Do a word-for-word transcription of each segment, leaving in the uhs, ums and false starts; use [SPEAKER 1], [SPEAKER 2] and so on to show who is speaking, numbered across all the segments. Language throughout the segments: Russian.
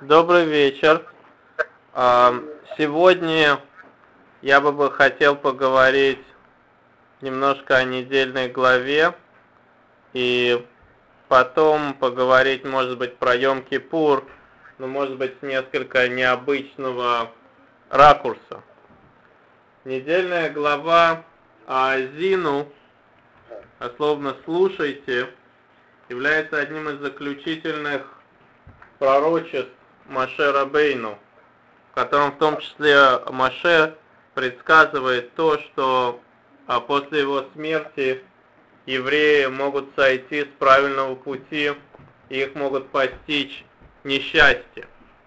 [SPEAKER 1] Добрый вечер. А, Сегодня я бы хотел поговорить немножко о недельной главе и потом поговорить, может быть, про Йом-Кипур, но, может быть, с несколько необычного ракурса. Недельная глава Аазину, дословно «слушайте», является одним из заключительных пророчеств Моше Рабейну, в котором в том числе Моше предсказывает то, что после его смерти евреи могут сойти с правильного пути, и их могут постичь несчастье.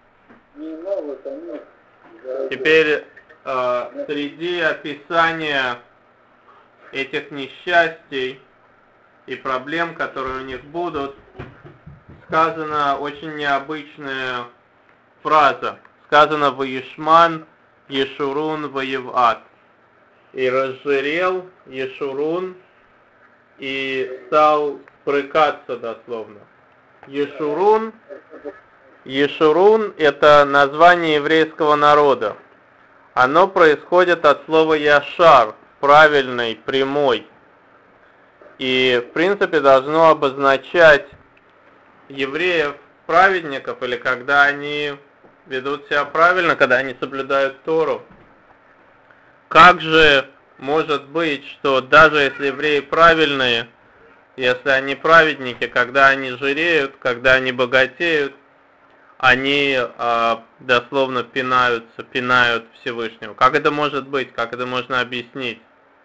[SPEAKER 1] Теперь среди описания этих несчастий и проблем, которые у них будут, сказана очень необычная фраза. Сказано «Ваишман Ешурун Воеват». И разжирел Ешурун и стал спрыкаться дословно. Ешурун, Ешурун – это название еврейского народа. Оно происходит от слова «яшар» – правильный, прямой. И, в принципе, должно обозначать евреев, праведников, или когда они ведут себя правильно, когда они соблюдают Тору. Как же может быть, что даже если евреи правильные, если они праведники, когда они жиреют, когда они богатеют, они э, дословно пинаются, пинают Всевышнего? Как это может быть? Как это можно объяснить?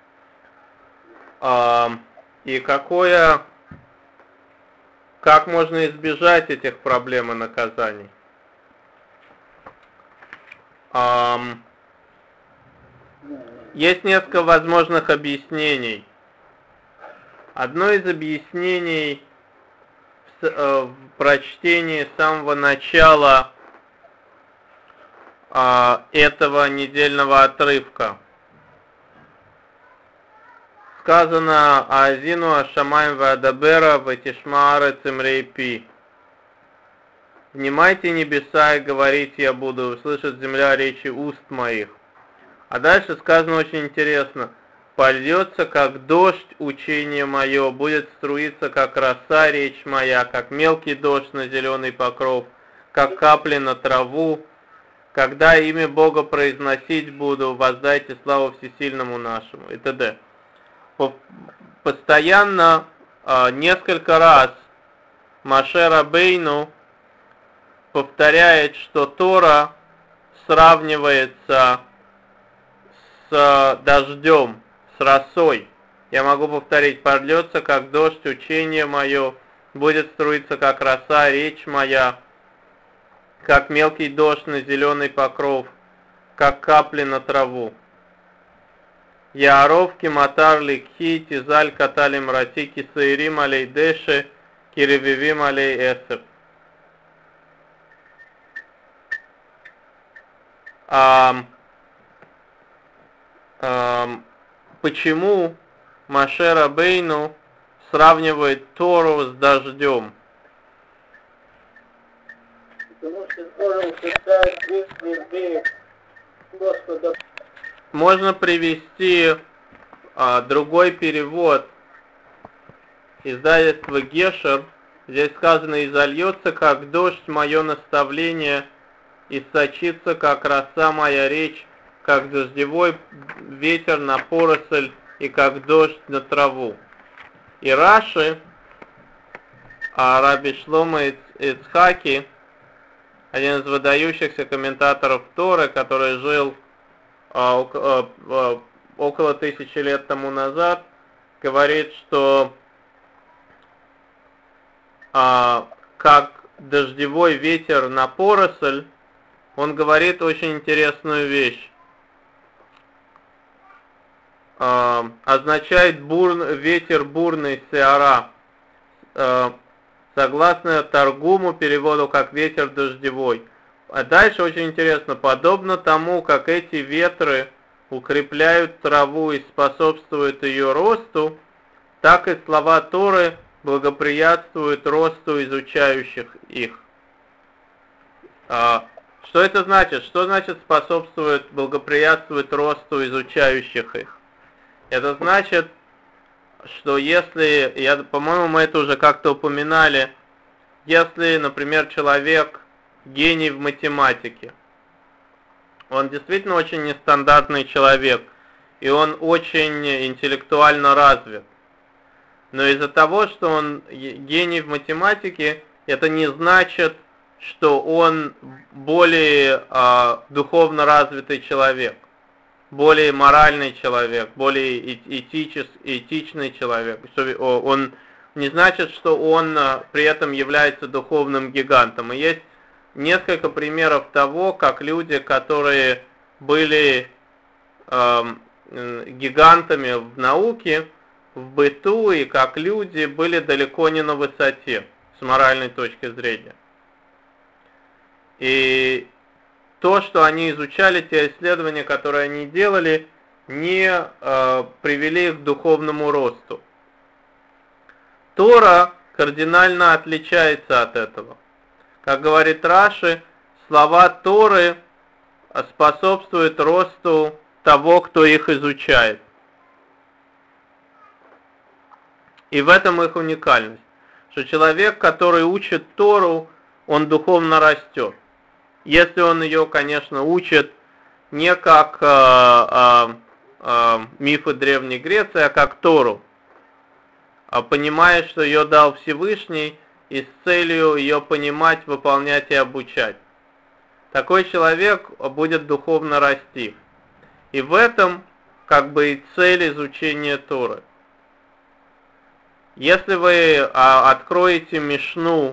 [SPEAKER 1] Э, и какое, как можно избежать этих проблем и наказаний? Э, есть несколько возможных объяснений. Одно из объяснений в, э, в прочтении с самого начала э, этого недельного отрывка. Сказано «Аазину ашамаим ваадабера ватишма арец имрей пи». «Внимайте небеса и говорите я буду, услышит земля речи уст моих». А дальше сказано очень интересно. «Польется, как дождь, учение мое, будет струиться, как роса, речь моя, как мелкий дождь на зеленый покров, как капли на траву. Когда имя Бога произносить буду, воздайте славу всесильному нашему» и т.д. Постоянно, несколько раз Моше Рабейну повторяет, что Тора сравнивается с дождем, с росой. Я могу повторить: «Польется, как дождь, учение мое, будет струиться, как роса, речь моя, как мелкий дождь на зеленый покров, как капли на траву». Яаров киматар ликхи, тизаль каталим рати, кисаирим алей деше, киревивим алей эсеп. А, а, почему Моше Рабейну сравнивает Тору с дождем?
[SPEAKER 2] Потому что Тора утверждает действия евреев Господа.
[SPEAKER 1] Можно привести а, другой перевод издательства Гешер. Здесь сказано: «И зальется, как дождь, мое наставление, и сочится, как роса, моя речь, как дождевой ветер на поросль, и как дождь на траву». И Раши, а Раби Шломо Ицхаки, один из выдающихся комментаторов Торы, который жил а, а, а, около тысячи лет тому назад, говорит, что а, как дождевой ветер на поросль, он говорит очень интересную вещь. А, означает бур, ветер бурный, сеара. А, согласно Таргуму, переводу как ветер дождевой. А дальше очень интересно: подобно тому, как эти ветры укрепляют траву и способствуют ее росту, так и слова Торы благоприятствуют росту изучающих их. Что это значит? Что значит способствует, благоприятствует росту изучающих их? Это значит, что если, я, по-моему, мы это уже как-то упоминали, если, например, человек гений в математике, он действительно очень нестандартный человек, и он очень интеллектуально развит. Но из-за того, что он гений в математике, это не значит, что он более э, духовно развитый человек, более моральный человек, более этичес, этичный человек. Он не значит, что он при этом является духовным гигантом. И есть несколько примеров того, как люди, которые были э, гигантами в науке, в быту и как люди, были далеко не на высоте с моральной точки зрения. И то, что они изучали, те исследования, которые они делали, не э, привели их к духовному росту. Тора кардинально отличается от этого. Как говорит Раши, слова Торы способствуют росту того, кто их изучает. И в этом их уникальность, что человек, который учит Тору, он духовно растет. Если он ее, конечно, учит не как э, э, э, мифы Древней Греции, а как Тору, а понимая, что ее дал Всевышний, и с целью ее понимать, выполнять и обучать. Такой человек будет духовно расти. И в этом как бы и цель изучения Торы. Если вы а, откроете Мишну,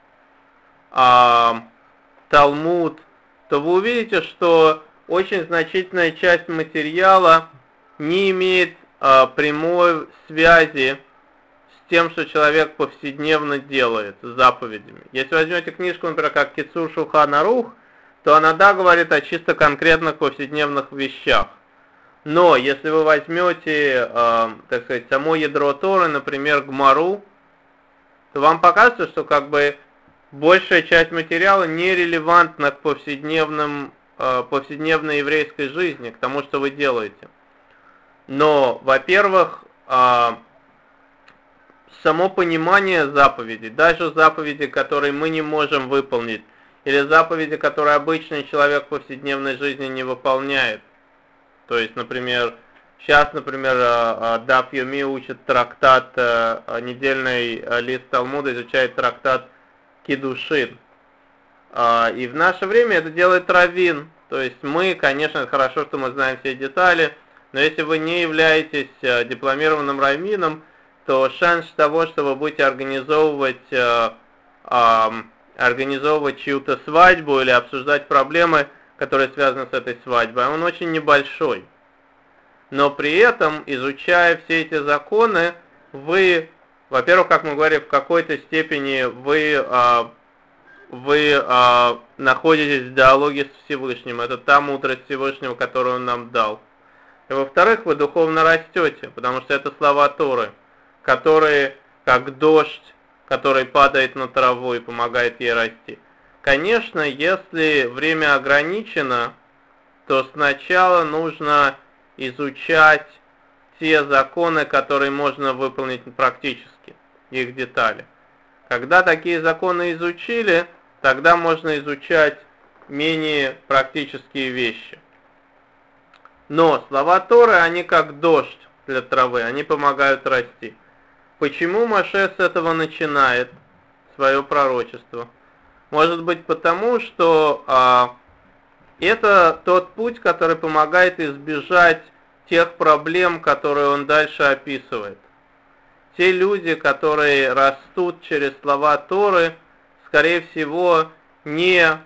[SPEAKER 1] а, Талмуд, то вы увидите, что очень значительная часть материала не имеет а, прямой связи с тем, что человек повседневно делает, с заповедями. Если возьмете книжку, например, как Кицур Шулхан Арух, то она, да, говорит о чисто конкретных повседневных вещах. Но если вы возьмете, э, так сказать, само ядро Торы, например, Гмару, то вам покажется, что как бы большая часть материала нерелевантна к повседневным, э, повседневной еврейской жизни, к тому, что вы делаете. Но, во-первых, э, само понимание заповедей, даже заповеди, которые мы не можем выполнить, или заповеди, которые обычный человек в повседневной жизни не выполняет. То есть, например, сейчас, например, Даф Йоми учит трактат, недельный лист Талмуда изучает трактат Кидушин. И в наше время это делает раввин. То есть мы, конечно, хорошо, что мы знаем все детали, но если вы не являетесь дипломированным раввином, то шанс того, что вы будете организовывать, организовывать чью-то свадьбу или обсуждать проблемы, которые связаны с этой свадьбой, он очень небольшой. Но при этом, изучая все эти законы, вы, во-первых, как мы говорим, в какой-то степени вы, вы находитесь в диалоге с Всевышним. Это та мудрость Всевышнего, которую Он нам дал. И во-вторых, вы духовно растете, потому что это слова Торы, которые, как дождь, который падает на траву и помогает ей расти. Конечно, если время ограничено, то сначала нужно изучать те законы, которые можно выполнить практически, их детали. Когда такие законы изучили, тогда можно изучать менее практические вещи. Но слова Торы, они как дождь для травы, они помогают расти. Почему Моше с этого начинает свое пророчество? Может быть потому, что а, это тот путь, который помогает избежать тех проблем, которые он дальше описывает. Те люди, которые растут через слова Торы, скорее всего, не а,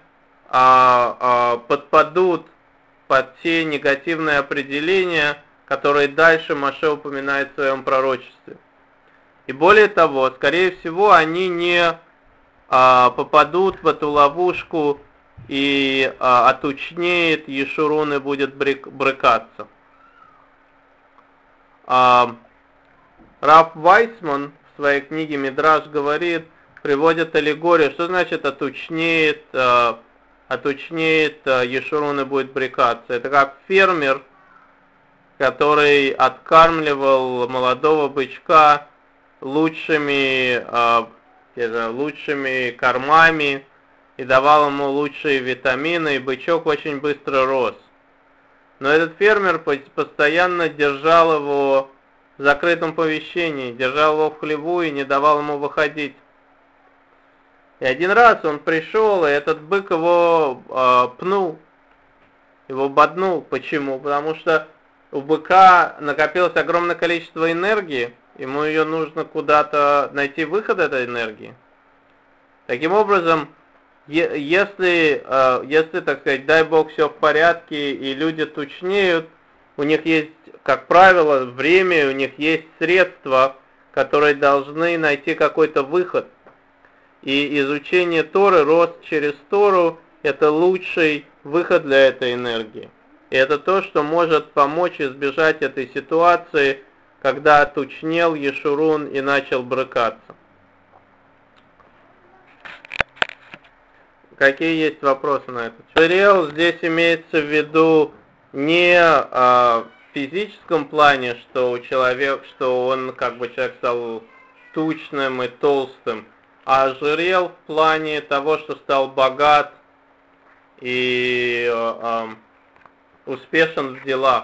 [SPEAKER 1] а, подпадут под те негативные определения, которые дальше Моше упоминает в своем пророчестве. И более того, скорее всего, они не а, попадут в эту ловушку и а, отучнеет Ешурун и будет брыкаться. А, Рав Вайсман в своей книге Мидраш говорит, приводит аллегорию, что значит отучнеет, а, отучнеет Ешурун и будет брекаться. Это как фермер, который откармливал молодого бычка лучшими, э, лучшими кормами и давал ему лучшие витамины, и бычок очень быстро рос. Но этот фермер постоянно держал его в закрытом помещении, держал его в хлеву и не давал ему выходить. И один раз он пришел, и этот бык его э, пнул, его боднул. Почему? Потому что у быка накопилось огромное количество энергии, ему ее нужно куда-то найти выход этой энергии. Таким образом, если, если, так сказать, дай Бог, все в порядке, и люди тучнеют, у них есть, как правило, время, у них есть средства, которые должны найти какой-то выход. И изучение Торы, рост через Тору, это лучший выход для этой энергии. И это то, что может помочь избежать этой ситуации, когда тучнел Ешурун и начал брыкаться. Какие есть вопросы на это? Шериэл здесь имеется в виду не а, в физическом плане, что у человека, что он как бы человек стал тучным и толстым, а ожирел в плане того, что стал богат и а, а, успешен в делах.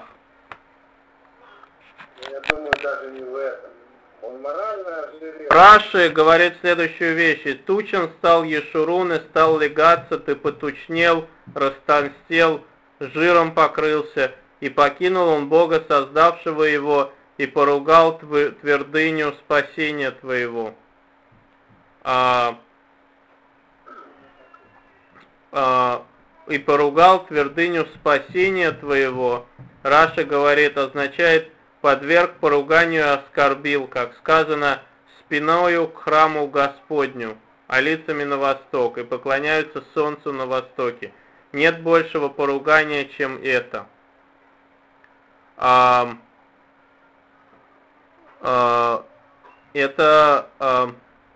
[SPEAKER 2] Я думаю, даже не в этом. Он морально ожирел.
[SPEAKER 1] Раши говорит следующую вещь. «И тучен стал Ешурун, и стал легаться, ты потучнел, растолстел, жиром покрылся, и покинул он Бога, создавшего его, и поругал твердыню спасения твоего». А, а, «И поругал твердыню спасения твоего», Раши говорит, означает подверг поруганию и оскорбил, как сказано, спиною к храму Господню, а лицами на восток, и поклоняются солнцу на востоке. Нет большего поругания, чем это. А, а, это а,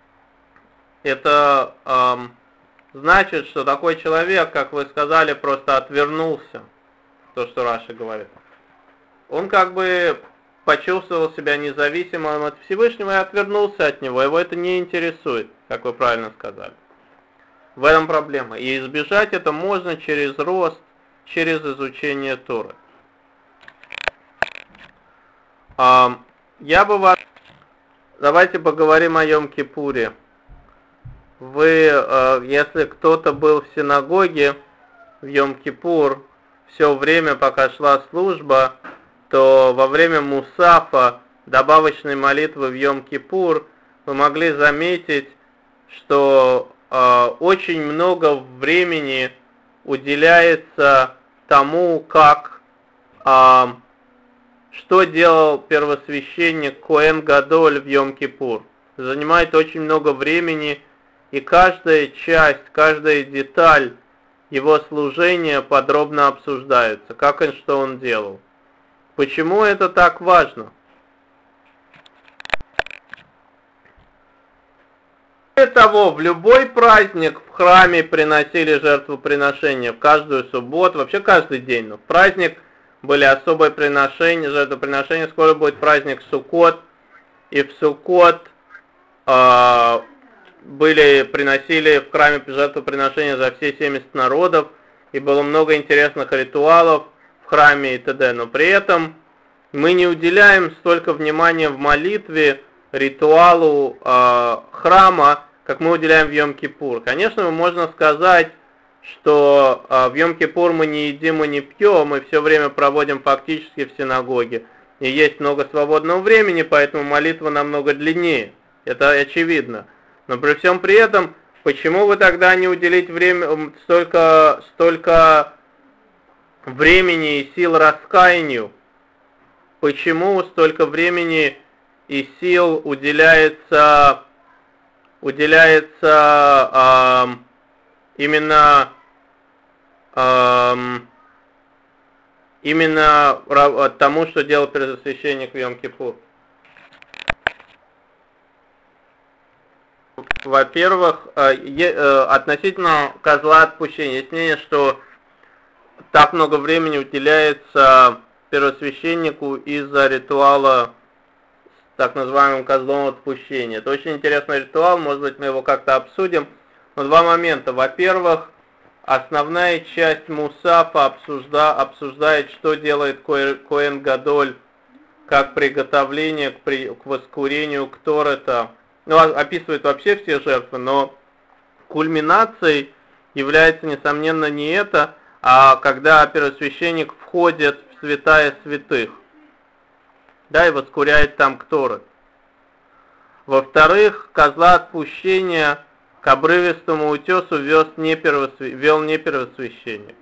[SPEAKER 1] это а, значит, что такой человек, как вы сказали, просто отвернулся, то, что Раши говорит. Он как бы почувствовал себя независимым от Всевышнего и отвернулся от него. Его это не интересует, как вы правильно сказали. В этом проблема. И избежать это можно через рост, через изучение Торы. А, я бы вас... Давайте поговорим о Йом-Кипуре. Вы, если кто-то был в синагоге в Йом-Кипур все время, пока шла служба, то во время мусафа, добавочной молитвы в Йом-Кипур, вы могли заметить, что э, очень много времени уделяется тому, как, э, что делал первосвященник Коэн Гадоль в Йом-Кипур. Занимает очень много времени, и каждая часть, каждая деталь его служения подробно обсуждается, как и что он делал. Почему это так важно? Более того, в любой праздник в храме приносили жертвоприношения, в каждую субботу, вообще каждый день. Но в праздник были особые приношения, жертвоприношения. Скоро будет праздник Суккот, и в Суккот э, были, приносили в храме жертвоприношения за все семьдесят народов, и было много интересных ритуалов в храме и т.д. Но при этом мы не уделяем столько внимания в молитве ритуалу э, храма, как мы уделяем в Йом-Кипур. Конечно, можно сказать, что э, в Йом-Кипур мы не едим и не пьем, мы все время проводим фактически в синагоге. И есть много свободного времени, поэтому молитва намного длиннее. Это очевидно. Но при всем при этом, почему вы тогда не уделить время, столько, столько времени и сил раскаянию? Почему столько времени и сил уделяется, уделяется э, именно, э, именно тому, что делал первосвященник в Йом-Кипур? во-первых, относительно козла отпущения, есть мнение, что так много времени уделяется первосвященнику из-за ритуала с так называемым козлом отпущения. Это очень интересный ритуал, может быть, мы его как-то обсудим. Но два момента. Во-первых, основная часть Мусафа обсужда, обсуждает, что делает Коэн Гадоль как приготовление к, при, к воскурению Кторета. Ну, описывает вообще все жертвы, но кульминацией является, несомненно, не это, а когда первосвященник входит в святая святых, да, и воскуряет там Кторет. Во-вторых, козла отпущения к обрывистому утесу вез не первосвя... вел не первосвященник.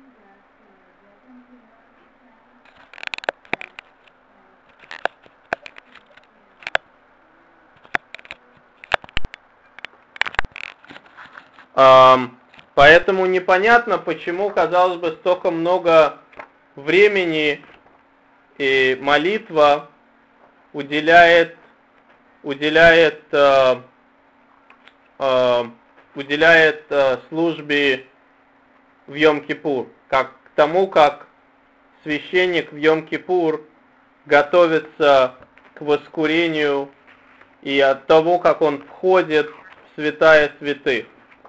[SPEAKER 1] Поэтому непонятно, почему, казалось бы, столько много времени и молитва уделяет, уделяет, э, э, уделяет э, службе в Йом-Кипур, как к тому, как священник в Йом-Кипур готовится к воскурению и от того, как он входит в святая святых.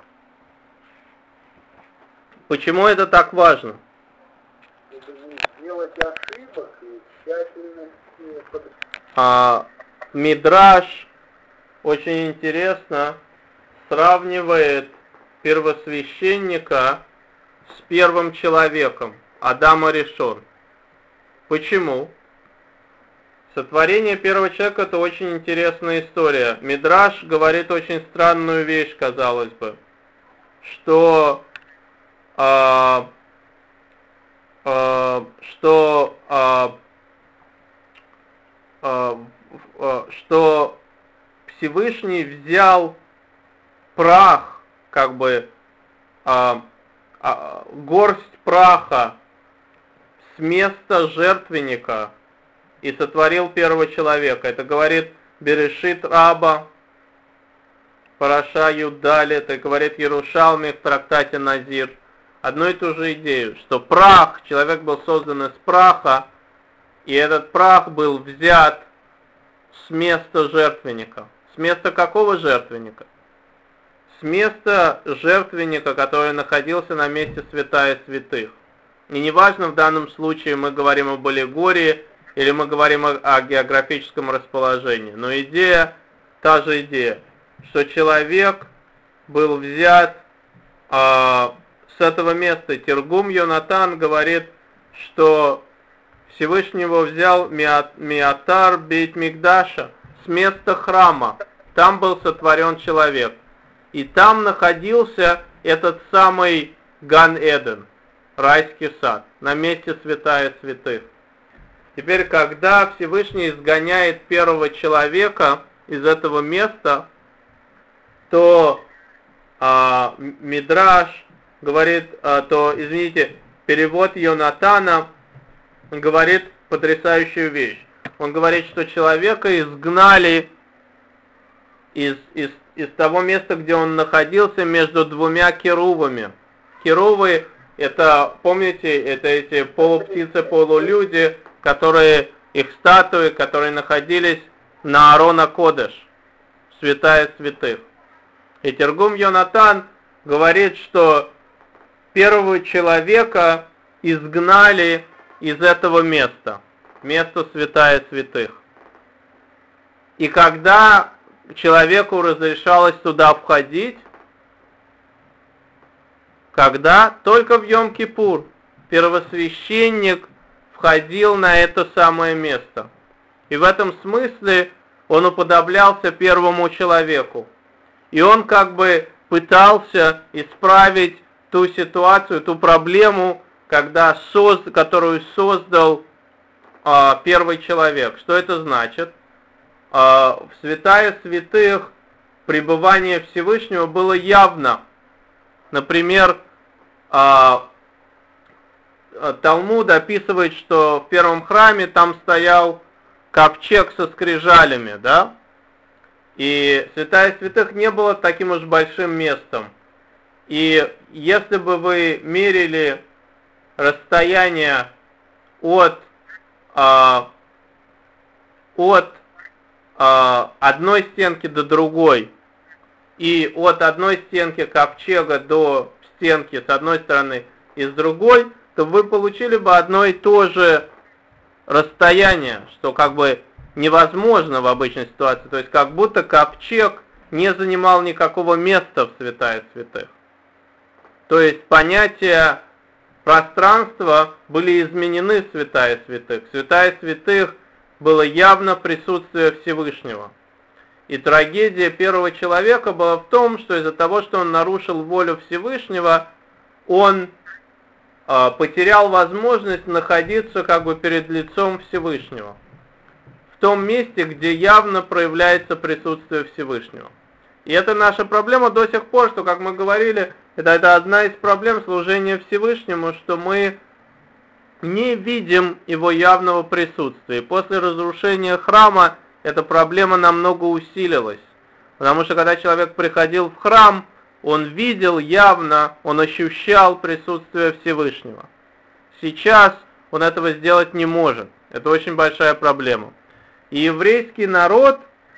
[SPEAKER 1] Почему это так важно?
[SPEAKER 2] Делать ошибок и тщательность.
[SPEAKER 1] А, Мидраш очень интересно сравнивает первосвященника с первым человеком, Адама Ришон. Почему? Сотворение первого человека — это очень интересная история. Мидраш говорит очень странную вещь, казалось бы, что а, а, что а, а, а, что Всевышний взял прах, как бы а, а, горсть праха с места жертвенника и сотворил первого человека. Это говорит Берешит Раба, Параша Юдали, это говорит Ярушалми в трактате Назир. Одну и ту же идею, что прах, человек был создан из праха, и этот прах был взят с места жертвенника. С места какого жертвенника? С места жертвенника, который находился на месте святая святых. И неважно, в данном случае мы говорим об аллегории или мы говорим о, о географическом расположении, но идея, та же идея, что человек был взят а, с этого места. Тергум Йонатан говорит, что Всевышнего взял Миатар Бейт Мигдаша, с места храма. Там был сотворен человек. И там находился этот самый Ган-Эден, райский сад, на месте святая святых. Теперь, когда Всевышний изгоняет первого человека из этого места, то а, Мидраш говорит, а, то, извините, перевод Йонатана говорит потрясающую вещь. Он говорит, что человека изгнали из, из, из того места, где он находился, между двумя керувами. Керувы, это, помните, это эти полуптицы, полулюди, которые, их статуи, которые находились на Аарона Кодеш, святая святых. И Тергум Йонатан говорит, что первого человека изгнали из этого места, место святая святых. И когда человеку разрешалось туда входить, когда только в Йом-Кипур первосвященник входил на это самое место. И в этом смысле он уподоблялся первому человеку. И он как бы пытался исправить ту ситуацию, ту проблему, когда соз, которую создал а, первый человек. Что это значит? А, в святая святых пребывание Всевышнего было явно. Например, а, Талмуд описывает, что в первом храме там стоял ковчег со скрижалями, да? И святая святых не было таким уж большим местом. И если бы вы мерили расстояние от, а, от а, одной стенки до другой и от одной стенки ковчега до стенки с одной стороны и с другой, то вы получили бы одно и то же расстояние, что как бы невозможно в обычной ситуации. То есть как будто ковчег не занимал никакого места в святая святых. То есть понятия пространства были изменены в святая святых. В святая святых было явно присутствие Всевышнего. И трагедия первого человека была в том, что из-за того, что он нарушил волю Всевышнего, он э, потерял возможность находиться как бы перед лицом Всевышнего. В том месте, где явно проявляется присутствие Всевышнего. И это наша проблема до сих пор, что, как мы говорили, это, это одна из проблем служения Всевышнему, что мы не видим его явного присутствия. И после разрушения храма эта проблема намного усилилась. Потому что когда человек приходил в храм, он видел явно, он ощущал присутствие Всевышнего. Сейчас он этого сделать не может. Это очень большая проблема. И еврейский народ,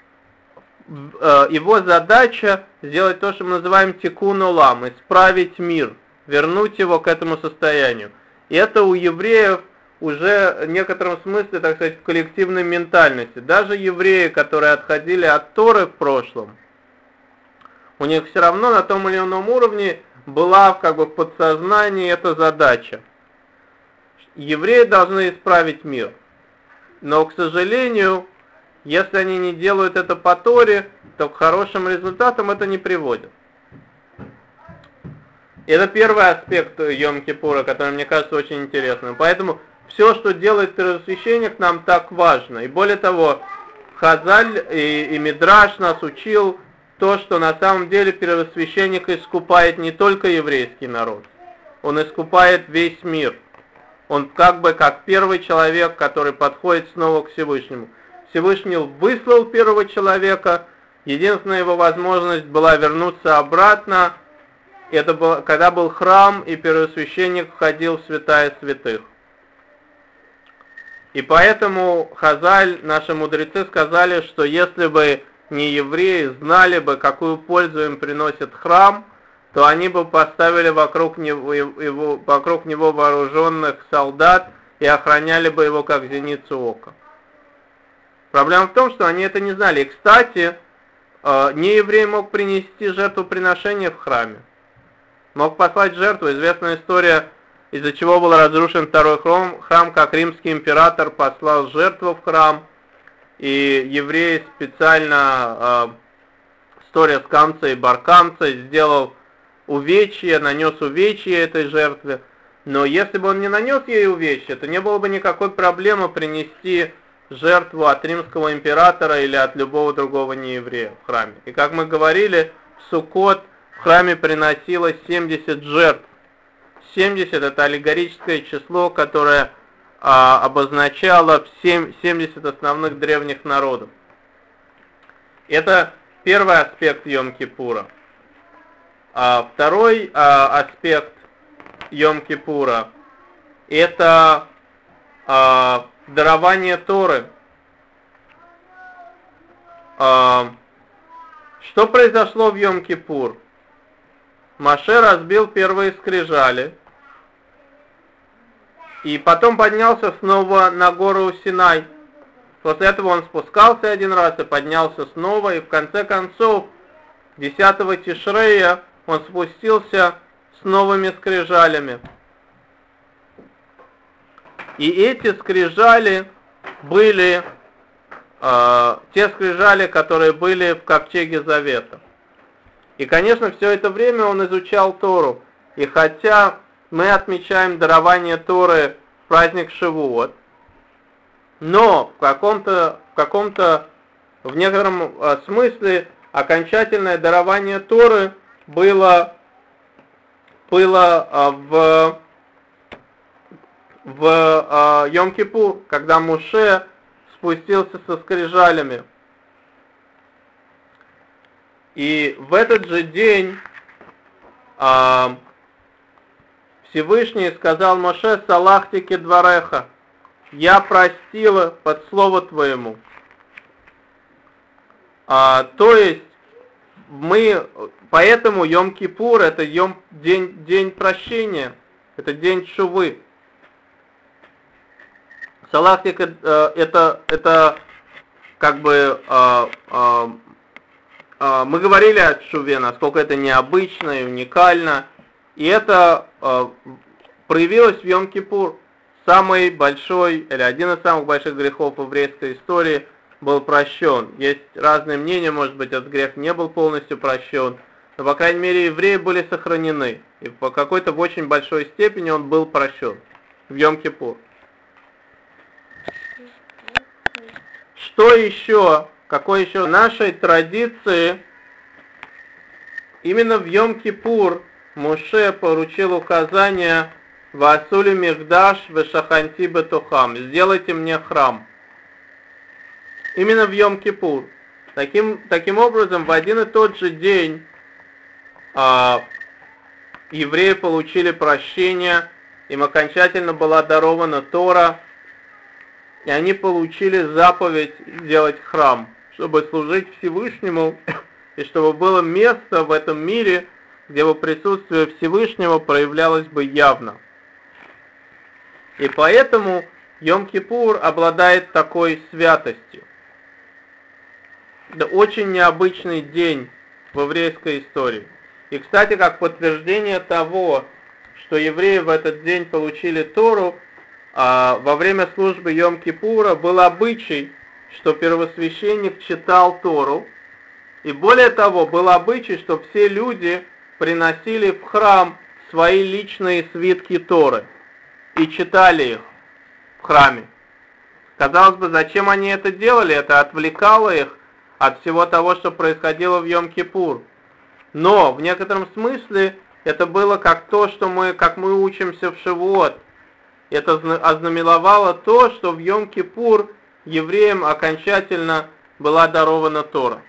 [SPEAKER 1] его задача сделать то, что мы называем тикун олам, исправить мир, вернуть его к этому состоянию. И это у евреев уже в некотором смысле, так сказать, в коллективной ментальности. Даже евреи, которые отходили от Торы в прошлом, у них все равно на том или ином уровне была как бы в подсознании эта задача. Евреи должны исправить мир. Но, к сожалению, если они не делают это по Торе, то к хорошим результатам это не приводит. И это первый аспект Йом-Кипура, который мне кажется очень интересным. Поэтому все, что делает первосвященник, нам так важно. И более того, Хазаль и, и Мидраш нас учил то, что на самом деле первосвященник искупает не только еврейский народ, он искупает весь мир. Он как бы как первый человек, который подходит снова к Всевышнему. Всевышний выслал первого человека, единственная его возможность была вернуться обратно. Это было, когда был храм, и первосвященник входил в святая святых. И поэтому Хазаль, наши мудрецы, сказали, что если бы не евреи знали бы, какую пользу им приносит храм, то они бы поставили вокруг него, его, вокруг него вооруженных солдат и охраняли бы его как зеницу ока. Проблема в том, что они это не знали. И, кстати, нееврей мог принести жертвоприношение в храме. Мог послать жертву. Известная история, из-за чего был разрушен второй храм, храм, как римский император послал жертву в храм, и евреи специально, история с Камцей и Бар-Камцей, сделал увечье, нанес увечье этой жертве. Но если бы он не нанес ей увечье, то не было бы никакой проблемы принести жертву от римского императора или от любого другого нееврея в храме. И как мы говорили, в Суккот в храме приносилось семьдесят жертв. семьдесят это аллегорическое число, которое а, обозначало семьдесят основных древних народов. Это первый аспект Йом-Кипура. А второй а, аспект Йом-Кипура — это а, дарование Торы. А, что произошло в Йом-Кипур? Моше разбил первые скрижали, и потом поднялся снова на гору Синай. После этого он спускался один раз и поднялся снова, и в конце концов, десятого Тишрея, он спустился с новыми скрижалями. И эти скрижали были э, те скрижали, которые были в ковчеге Завета. И, конечно, все это время он изучал Тору. И хотя мы отмечаем дарование Торы в праздник Шивуот, но в каком-то, в каком-то, в некотором э, смысле окончательное дарование Торы было, было э, в, в э, Йом-Кипур, когда Моше спустился со скрижалями. И в этот же день а, Всевышний сказал Моше: «Салахти кедвареха», я простила под слово твоему. А, то есть мы, поэтому Йом-Кипур это йом, день, день прощения, это день шувы. Салахти это, это как бы а, а, а, мы говорили о шуве, насколько это необычно и уникально, и это а, проявилось в Йом-Кипур. Самый большой, или один из самых больших грехов еврейской истории был прощен. Есть разные мнения, может быть, этот грех не был полностью прощен, но, по крайней мере, евреи были сохранены. И по какой-то в очень большой степени он был прощен в Йом-Кипур. Что еще? Какой еще? В нашей традиции именно в Йом-Кипур Моше поручил указания «Ваасули мигдаш вешаханти бетухам» — «Сделайте мне храм». Именно в Йом-Кипур. Таким, таким образом, в один и тот же день а, евреи получили прощение, им окончательно была дарована Тора, и они получили заповедь сделать храм, чтобы служить Всевышнему, и чтобы было место в этом мире, где бы присутствие Всевышнего проявлялось бы явно. И поэтому Йом-Кипур обладает такой святостью. Это очень необычный день в еврейской истории. И, кстати, как подтверждение того, что евреи в этот день получили Тору, во время службы Йом-Кипура был обычай, что первосвященник читал Тору, и более того, был обычай, что все люди приносили в храм свои личные свитки Торы и читали их в храме. Казалось бы, зачем они это делали? Это отвлекало их от всего того, что происходило в Йом-Кипур. Но в некотором смысле это было как то, что мы, как мы учимся в Шивот. Это ознаменовало то, что в Йом-Кипур евреям окончательно была дарована Тора.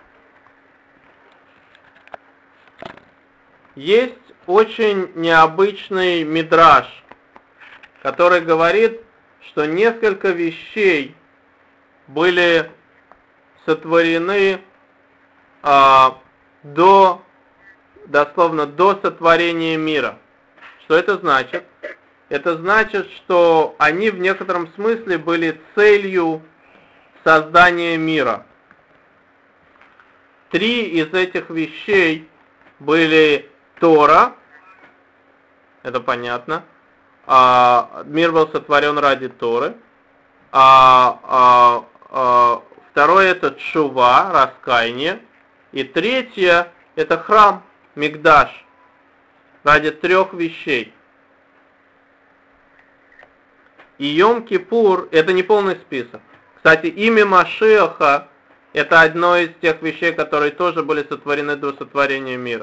[SPEAKER 1] Есть очень необычный мидраш, который говорит, что несколько вещей были сотворены а, до, дословно, до сотворения мира. Что это значит? Это значит, что они в некотором смысле были целью создания мира. Три из этих вещей были Тора, это понятно, а, мир был сотворен ради Торы. А, а, а, второе это тшува, раскаяние. И третье это храм, микдаш, ради трех вещей. И Йом-Кипур это не полный список. Кстати, имя Машиаха это одно из тех вещей, которые тоже были сотворены до сотворения мира.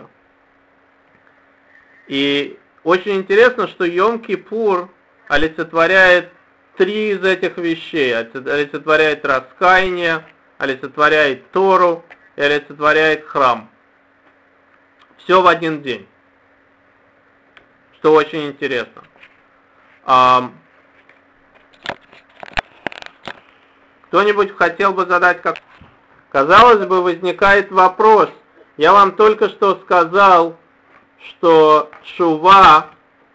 [SPEAKER 1] И очень интересно, что Йом-Кипур олицетворяет три из этих вещей. Олицетворяет раскаяние, олицетворяет Тору и олицетворяет храм. Все в один день. Что очень интересно. Кто-нибудь хотел бы задать как... Казалось бы, возникает вопрос. Я вам только что сказал, что тшува,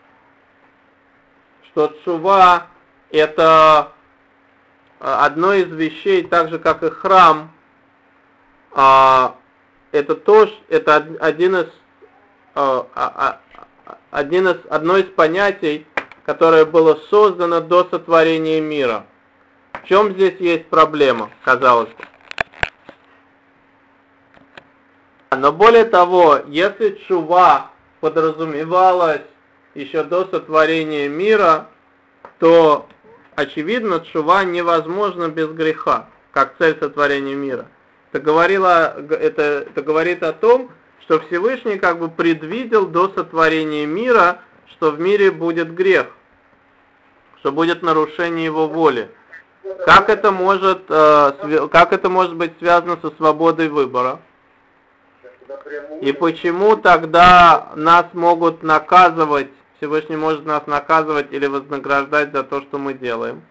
[SPEAKER 1] что тшува это одно из вещей, так же как и храм, это тоже, это один из, один из, одно из понятий, которое было создано до сотворения мира. В чем здесь есть проблема, казалось бы? Но более того, если тшува подразумевалась еще до сотворения мира, то, очевидно, тшува невозможна без греха, как цель сотворения мира. Это, говорило, это, это говорит о том, что Всевышний как бы предвидел до сотворения мира, что в мире будет грех, что будет нарушение его воли. Как это может, как это может быть связано со свободой выбора?
[SPEAKER 2] напрямую.
[SPEAKER 1] И почему тогда нас могут наказывать, Всевышний может нас наказывать или вознаграждать за то, что мы делаем?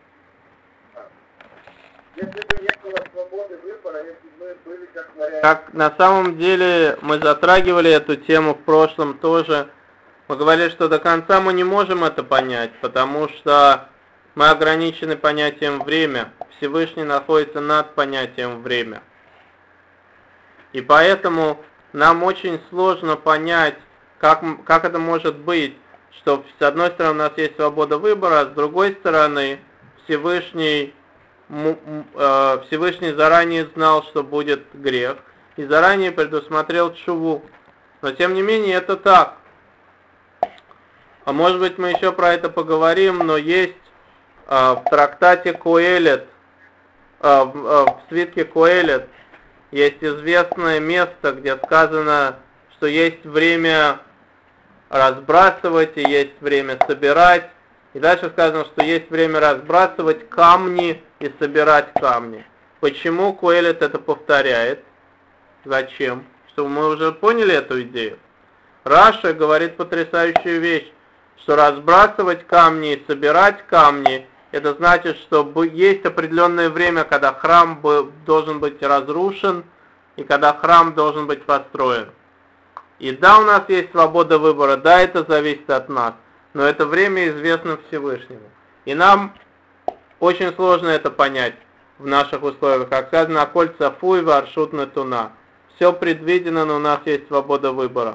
[SPEAKER 2] Если бы не было свободы выбора, если бы мы были как моряки.
[SPEAKER 1] Как на самом деле мы затрагивали эту тему в прошлом тоже, мы говорили, что до конца мы не можем это понять, потому что мы ограничены понятием время. Всевышний находится над понятием время. И поэтому нам очень сложно понять, как, как это может быть, что с одной стороны у нас есть свобода выбора, а с другой стороны Всевышний, Всевышний заранее знал, что будет грех, и заранее предусмотрел тшуву. Но тем не менее это так. А может быть мы еще про это поговорим, но есть э, в трактате Коэлет, э, в, э, в свитке Коэлет, есть известное место, где сказано, что есть время разбрасывать и есть время собирать. И дальше сказано, что есть время разбрасывать камни и собирать камни. Почему Коэлет это повторяет? Зачем? Чтобы мы уже поняли эту идею. Раша говорит потрясающую вещь, что разбрасывать камни и собирать камни, это значит, что есть определенное время, когда храм должен быть разрушен, и когда храм должен быть построен. И да, у нас есть свобода выбора, да, это зависит от нас, но это время известно Всевышнему. И нам очень сложно это понять в наших условиях. Как сказано, «Аколь цафуй варшут натуна». Все предвидено, но у нас есть свобода выбора.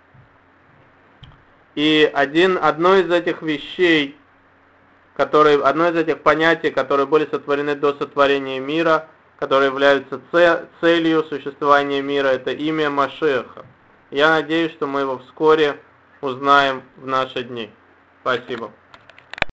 [SPEAKER 1] И один, одно из этих вещей, которые, одно из этих понятий, которые были сотворены до сотворения мира, которые являются целью существования мира, это имя Машеха. Я надеюсь, что мы его вскоре узнаем в наши дни. Спасибо.